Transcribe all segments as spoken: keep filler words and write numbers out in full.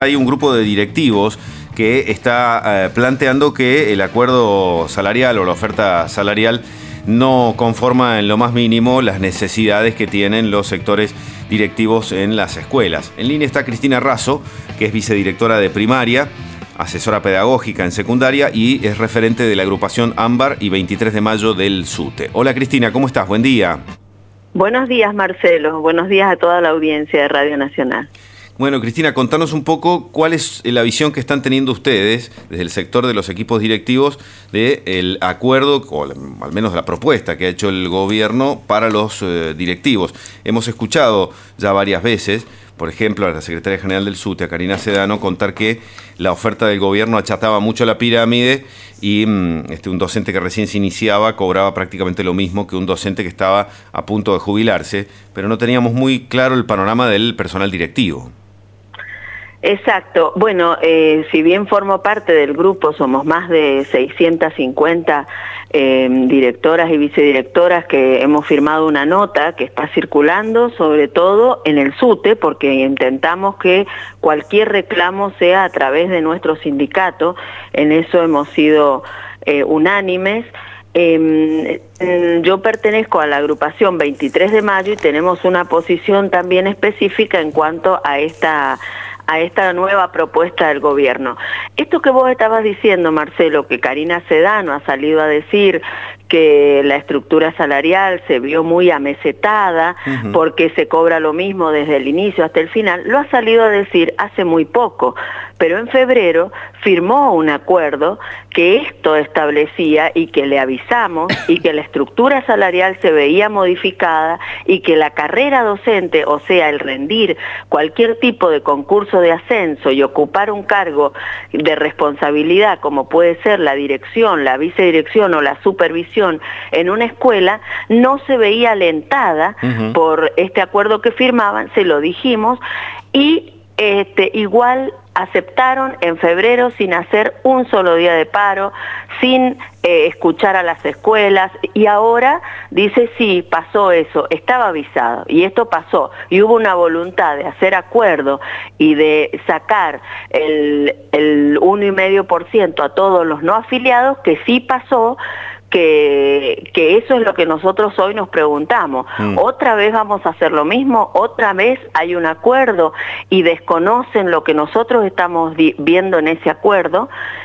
Hay un grupo de directivos que está eh, planteando que el acuerdo salarial o la oferta salarial no conforma en lo más mínimo las necesidades que tienen los sectores directivos en las escuelas. En línea está Cristina Razo, que es vicedirectora de primaria, asesora pedagógica en secundaria y es referente de la agrupación Ámbar y veintitrés de mayo del SUTE. Hola Cristina, ¿cómo estás? Buen día. Buenos días Marcelo, buenos días a toda la audiencia de Radio Nacional. Bueno, Cristina, contanos un poco cuál es la visión que están teniendo ustedes desde el sector de los equipos directivos del acuerdo, o al menos la propuesta que ha hecho el gobierno para los eh, directivos. Hemos escuchado ya varias veces, por ejemplo, a la secretaria general del SUTE, a Karina Sedano, contar que la oferta del gobierno achataba mucho la pirámide y mm, este, un docente que recién se iniciaba cobraba prácticamente lo mismo que un docente que estaba a punto de jubilarse, pero no teníamos muy claro el panorama del personal directivo. Exacto. Bueno, eh, si bien formo parte del grupo, somos más de seiscientas cincuenta eh, directoras y vicedirectoras que hemos firmado una nota que está circulando, sobre todo en el SUTE, porque intentamos que cualquier reclamo sea a través de nuestro sindicato. En eso hemos sido eh, unánimes. Eh, yo pertenezco a la agrupación veintitrés de mayo y tenemos una posición también específica en cuanto a esta a esta nueva propuesta del gobierno. Esto que vos estabas diciendo, Marcelo, que Karina Sedano ha salido a decir que la estructura salarial se vio muy amesetada uh-huh. porque se cobra lo mismo desde el inicio hasta el final, lo ha salido a decir hace muy poco, pero en febrero firmó un acuerdo que esto establecía y que le avisamos y que la estructura salarial se veía modificada y que la carrera docente, o sea, el rendir cualquier tipo de concurso de ascenso y ocupar un cargo de responsabilidad como puede ser la dirección, la vicedirección o la supervisión en una escuela, no se veía alentada uh-huh. por este acuerdo que firmaban, se lo dijimos, y este, igual aceptaron en febrero sin hacer un solo día de paro, sin eh, escuchar a las escuelas, y ahora dice sí, pasó eso, estaba avisado, y esto pasó, y hubo una voluntad de hacer acuerdo y de sacar el, el uno y medio por ciento a todos los no afiliados, que sí pasó, Que, que eso es lo que nosotros hoy nos preguntamos. Mm. ¿Otra vez vamos a hacer lo mismo? ¿Otra vez hay un acuerdo y desconocen lo que nosotros estamos viendo en ese acuerdo?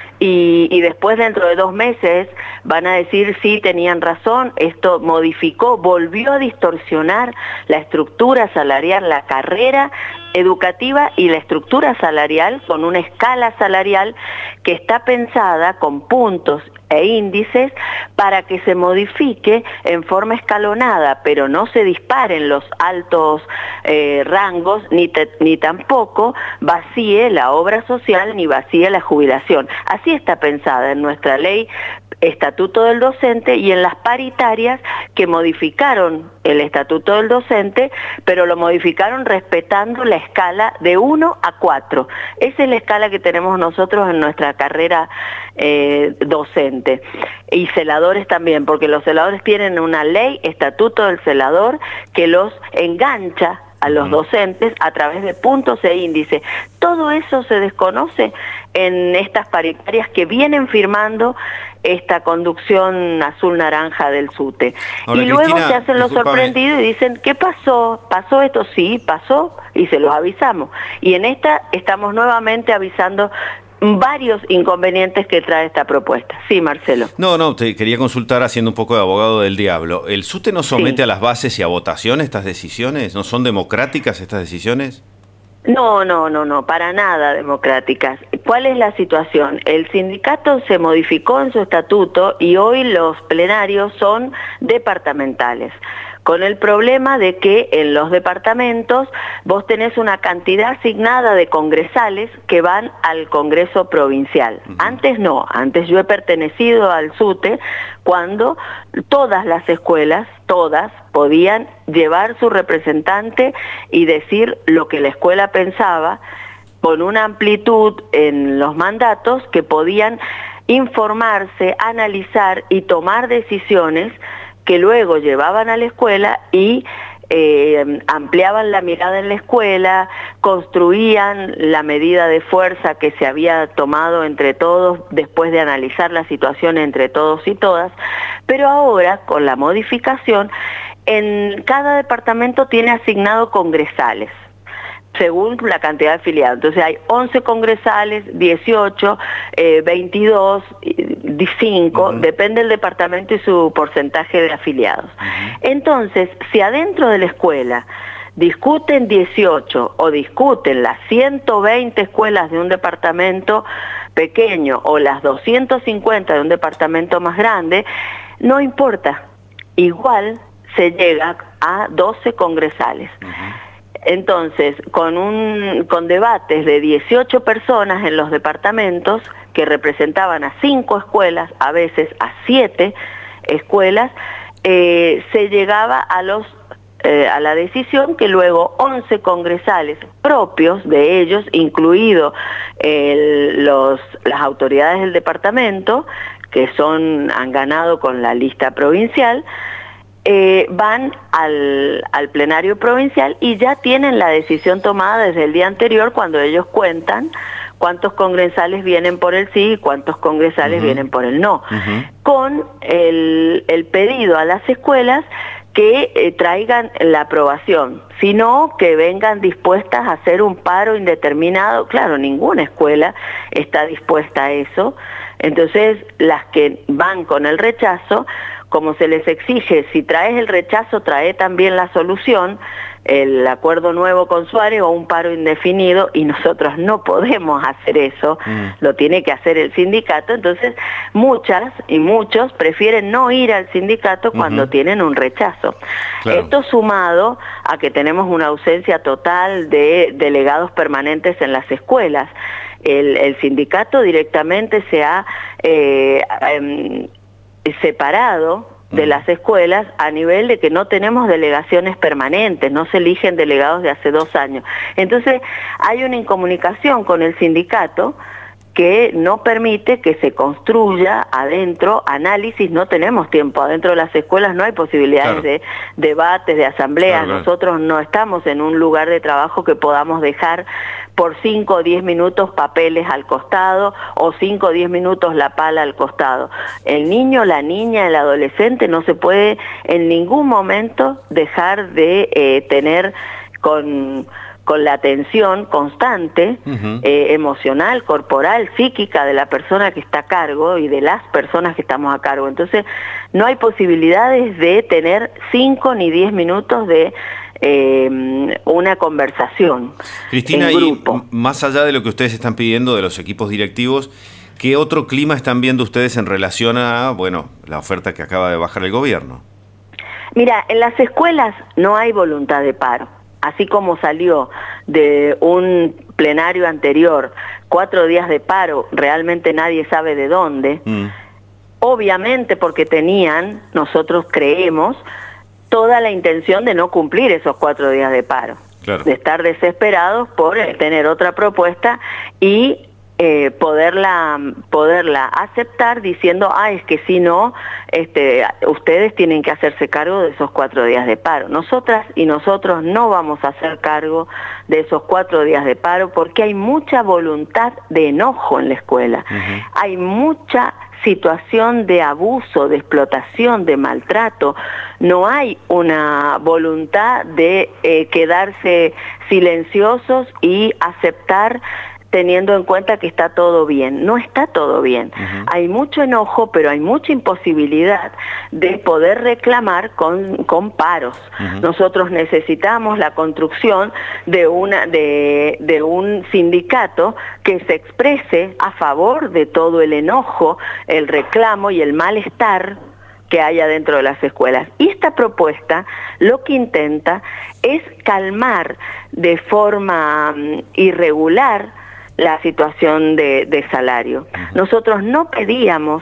Y, y después dentro de dos meses van a decir sí, tenían razón, esto modificó, volvió a distorsionar la estructura salarial, la carrera educativa y la estructura salarial con una escala salarial que está pensada con puntos e índices para que se modifique en forma escalonada, pero no se disparen los altos eh, rangos, ni, te, ni tampoco vacíe la obra social, ni vacíe la jubilación. Así está pensada en nuestra ley Estatuto del Docente y en las paritarias que modificaron el Estatuto del Docente, pero lo modificaron respetando la escala de uno a cuatro. Esa es la escala que tenemos nosotros en nuestra carrera eh, docente. Y celadores también, porque los celadores tienen una ley, Estatuto del Celador, que los engancha a los docentes a través de puntos e índices. Todo eso se desconoce en estas paritarias que vienen firmando esta conducción azul-naranja del SUTE. Ahora, y luego Cristina, se hacen los discúlpame. sorprendidos y dicen, ¿qué pasó? ¿Pasó esto? Sí, pasó, y se los avisamos. Y en esta estamos nuevamente avisando varios inconvenientes que trae esta propuesta. Sí, Marcelo. No, no, te quería consultar haciendo un poco de abogado del diablo. ¿El SUTE no somete sí. a las bases y a votación estas decisiones? ¿No son democráticas estas decisiones? No, no, no, no, para nada democráticas. ¿Cuál es la situación? El sindicato se modificó en su estatuto y hoy los plenarios son departamentales, con el problema de que en los departamentos vos tenés una cantidad asignada de congresales que van al Congreso Provincial. Uh-huh. Antes no, antes yo he pertenecido al SUTE cuando todas las escuelas, todas, podían llevar su representante y decir lo que la escuela pensaba con una amplitud en los mandatos que podían informarse, analizar y tomar decisiones que luego llevaban a la escuela y eh, ampliaban la mirada en la escuela, construían la medida de fuerza que se había tomado entre todos después de analizar la situación entre todos y todas, pero ahora con la modificación, en cada departamento tiene asignado congresales según la cantidad de afiliados. Entonces hay once congresales, dieciocho, eh, veintidós, cinco, uh-huh. Depende del departamento y su porcentaje de afiliados. Uh-huh. Entonces, si adentro de la escuela discuten dieciocho o discuten las ciento veinte escuelas de un departamento pequeño o las doscientos cincuenta de un departamento más grande, no importa, igual se llega a doce congresales. Uh-huh. Entonces, con, un, con debates de dieciocho personas en los departamentos que representaban a cinco escuelas, a veces a siete escuelas, eh, se llegaba a, los, eh, a la decisión que luego once congresales propios de ellos, incluido el, los, las autoridades del departamento, que son, han ganado con la lista provincial, Eh, van al, al plenario provincial y ya tienen la decisión tomada desde el día anterior cuando ellos cuentan cuántos congresales vienen por el sí y cuántos congresales uh-huh. vienen por el no, uh-huh. con el, el pedido a las escuelas que eh, traigan la aprobación, sino que vengan dispuestas a hacer un paro indeterminado. Claro, ninguna escuela está dispuesta a eso, entonces las que van con el rechazo, como se les exige, si traes el rechazo, trae también la solución, el acuerdo nuevo con Suárez o un paro indefinido, y nosotros no podemos hacer eso, mm. lo tiene que hacer el sindicato. Entonces muchas y muchos prefieren no ir al sindicato cuando uh-huh. tienen un rechazo. Claro. Esto sumado a que tenemos una ausencia total de delegados permanentes en las escuelas. El, el sindicato directamente se ha eh, eh, separado de las escuelas a nivel de que no tenemos delegaciones permanentes, no se eligen delegados de hace dos años. Entonces hay una incomunicación con el sindicato que no permite que se construya adentro análisis. No tenemos tiempo, adentro de las escuelas no hay posibilidades claro. de debates, de asambleas, claro, nosotros claro. no estamos en un lugar de trabajo que podamos dejar por cinco o diez minutos papeles al costado o cinco o diez minutos la pala al costado. El niño, la niña, el adolescente no se puede en ningún momento dejar de eh, tener con... con la atención constante, uh-huh. eh, emocional, corporal, psíquica de la persona que está a cargo y de las personas que estamos a cargo. Entonces, no hay posibilidades de tener cinco ni diez minutos de eh, una conversación. Cristina, en grupo. Y más allá de lo que ustedes están pidiendo de los equipos directivos, ¿qué otro clima están viendo ustedes en relación a, bueno, la oferta que acaba de bajar el gobierno? Mira, en las escuelas no hay voluntad de paro. Así como salió de un plenario anterior cuatro días de paro, realmente nadie sabe de dónde, mm. obviamente porque tenían, nosotros creemos, toda la intención de no cumplir esos cuatro días de paro, claro. de estar desesperados por tener otra propuesta y Eh, poderla poderla aceptar diciendo, ah, es que si no, este, ustedes tienen que hacerse cargo de esos cuatro días de paro. Nosotras y nosotros no vamos a hacer cargo de esos cuatro días de paro porque hay mucha voluntad de enojo en la escuela. Uh-huh. Hay mucha situación de abuso, de explotación, de maltrato. No hay una voluntad de eh, quedarse silenciosos y aceptar teniendo en cuenta que está todo bien. No está todo bien. Uh-huh. Hay mucho enojo, pero hay mucha imposibilidad de poder reclamar con, con paros. Uh-huh. Nosotros necesitamos la construcción de, una, de, de un sindicato que se exprese a favor de todo el enojo, el reclamo y el malestar que haya dentro de las escuelas. Y esta propuesta lo que intenta es calmar de forma um, irregular la situación de, de salario. Uh-huh. Nosotros no pedíamos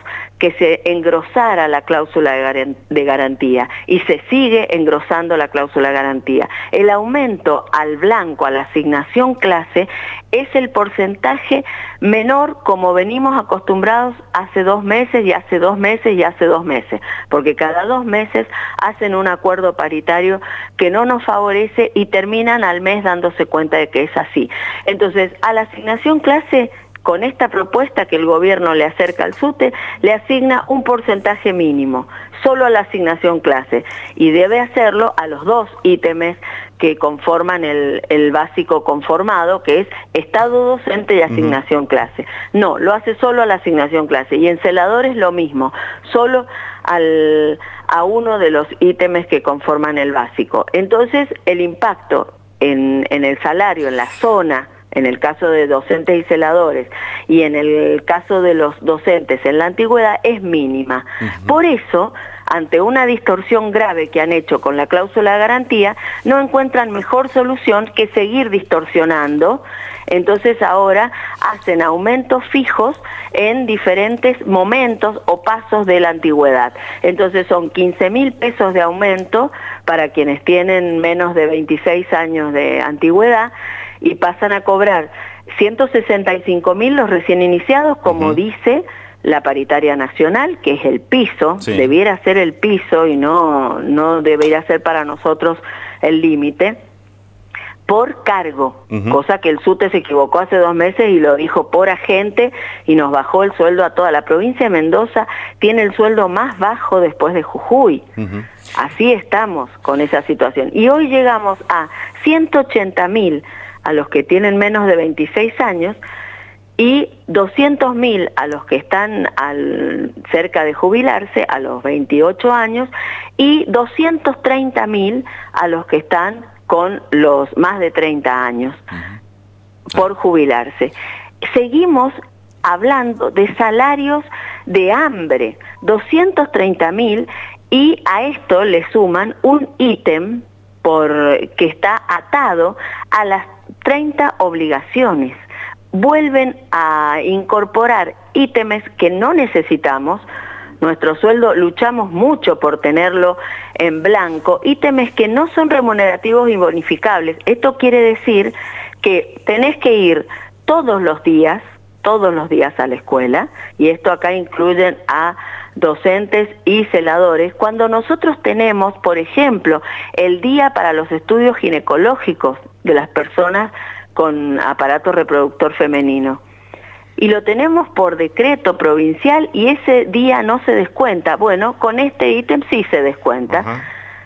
que se engrosara la cláusula de garantía y se sigue engrosando la cláusula de garantía. El aumento al blanco, a la asignación clase, es el porcentaje menor como venimos acostumbrados hace dos meses y hace dos meses y hace dos meses, porque cada dos meses hacen un acuerdo paritario que no nos favorece y terminan al mes dándose cuenta de que es así. Entonces, a la asignación clase, con esta propuesta que el gobierno le acerca al SUTE, le asigna un porcentaje mínimo, solo a la asignación clase, y debe hacerlo a los dos ítems que conforman el, el básico conformado, que es estado docente y asignación uh-huh. clase. No, lo hace solo a la asignación clase, y en celadores lo mismo, solo al, a uno de los ítems que conforman el básico. Entonces, el impacto en, en el salario, en la zona, en el caso de docentes y celadores, y en el caso de los docentes en la antigüedad, es mínima. Uh-huh. Por eso, ante una distorsión grave que han hecho con la cláusula de garantía, no encuentran mejor solución que seguir distorsionando. Entonces ahora hacen aumentos fijos en diferentes momentos o pasos de la antigüedad. Entonces son quince mil pesos de aumento para quienes tienen menos de veintiséis años de antigüedad, y pasan a cobrar ciento sesenta y cinco mil los recién iniciados, como uh-huh. dice la paritaria nacional, que es el piso, sí. debiera ser el piso y no, no debería ser para nosotros el límite, por cargo, uh-huh. cosa que el SUTE se equivocó hace dos meses y lo dijo por agente y nos bajó el sueldo a toda la provincia de Mendoza. Tiene el sueldo más bajo después de Jujuy. Uh-huh. Así estamos con esa situación. Y hoy llegamos a ciento ochenta mil a los que tienen menos de veintiséis años y doscientos mil a los que están al, cerca de jubilarse, a los veintiocho años, y doscientos treinta mil a los que están con los más de treinta años uh-huh. por jubilarse. Seguimos hablando de salarios de hambre, doscientos treinta mil, y a esto le suman un ítem por, que está atado a las treinta obligaciones. Vuelven a incorporar ítems que no necesitamos. Nuestro sueldo luchamos mucho por tenerlo en blanco, ítems que no son remunerativos y bonificables. Esto quiere decir que tenés que ir todos los días, todos los días a la escuela, y esto acá incluyen a docentes y celadores, cuando nosotros tenemos, por ejemplo, el día para los estudios ginecológicos de las personas con aparato reproductor femenino. Y lo tenemos por decreto provincial y ese día no se descuenta. Bueno, con este ítem sí se descuenta. Uh-huh.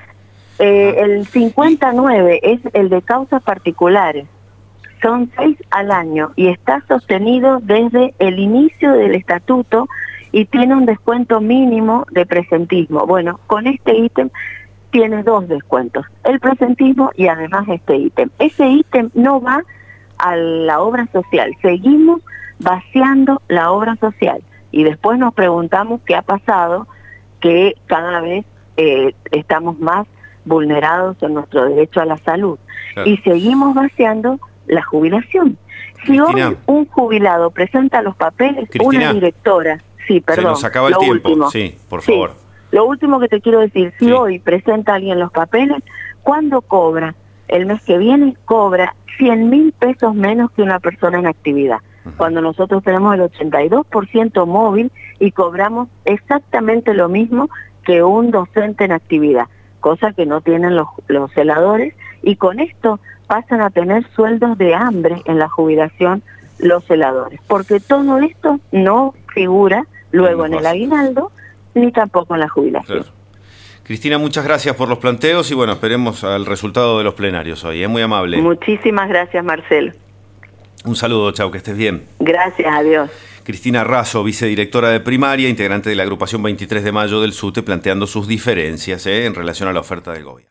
Eh, uh-huh. El cincuenta y nueve es el de causas particulares. Son seis al año y está sostenido desde el inicio del estatuto y tiene un descuento mínimo de presentismo. Bueno, con este ítem tiene dos descuentos, el presentismo y además este ítem. Ese ítem no va a la obra social, seguimos vaciando la obra social y después nos preguntamos qué ha pasado, que cada vez eh, estamos más vulnerados en nuestro derecho a la salud. Claro. Y seguimos vaciando la jubilación. Si Cristina, hoy un jubilado presenta los papeles, Cristina, una directora, sí, perdón, se nos acaba el lo tiempo, último, sí, por favor. Sí, lo último que te quiero decir, si sí. hoy presenta alguien los papeles, ¿cuándo cobra? El mes que viene cobra cien mil pesos menos que una persona en actividad, uh-huh. cuando nosotros tenemos el ochenta y dos por ciento móvil y cobramos exactamente lo mismo que un docente en actividad, cosa que no tienen los, los celadores, y con esto pasan a tener sueldos de hambre en la jubilación los celadores, porque todo esto no figura luego en el aguinaldo ni tampoco en la jubilación. Claro. Cristina, muchas gracias por los planteos y bueno, esperemos al resultado de los plenarios hoy. Es muy amable. Muchísimas gracias, Marcelo. Un saludo, chau, que estés bien. Gracias, adiós. Cristina Razo, vicedirectora de primaria, integrante de la agrupación veintitrés de mayo del SUTE, planteando sus diferencias ¿eh? en relación a la oferta del gobierno.